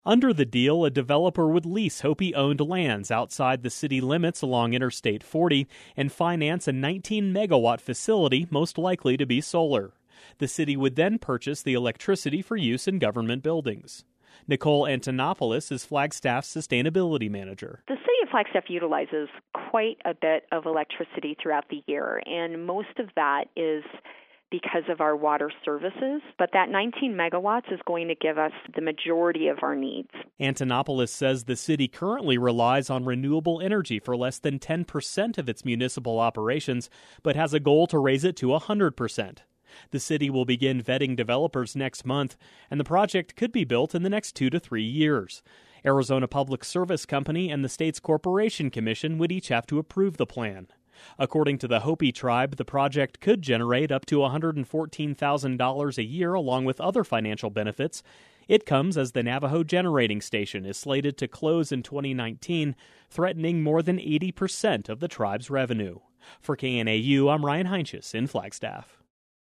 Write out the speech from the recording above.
Under the deal, a developer would lease Hopi-owned lands outside the city limits along Interstate 40 and finance a 19-megawatt facility, most likely to be solar. The city would then purchase the electricity for use in government buildings. Nicole Antonopoulos is Flagstaff's sustainability manager. The city of Flagstaff utilizes quite a bit of electricity throughout the year, and most of that is because of our water services, but that 19 megawatts is going to give us the majority of our needs. Antonopoulos says the city currently relies on renewable energy for less than 10% of its municipal operations, but has a goal to raise it to 100%. The city will begin vetting developers next month, and the project could be built in the next 2 to 3 years. Arizona Public Service Company and the state's Corporation Commission would each have to approve the plan. According to the Hopi tribe, the project could generate up to $114,000 a year along with other financial benefits. It comes as the Navajo Generating Station is slated to close in 2019, threatening more than 80% of the tribe's revenue. For KNAU, I'm Ryan Heinches in Flagstaff.